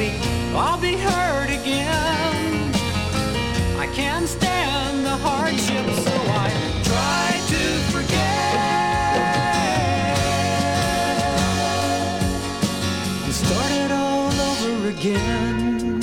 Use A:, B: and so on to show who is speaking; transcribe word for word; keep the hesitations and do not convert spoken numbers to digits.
A: maybe I'll be hurt again. I can't stand the hardship, so I try to forget and start it all over again.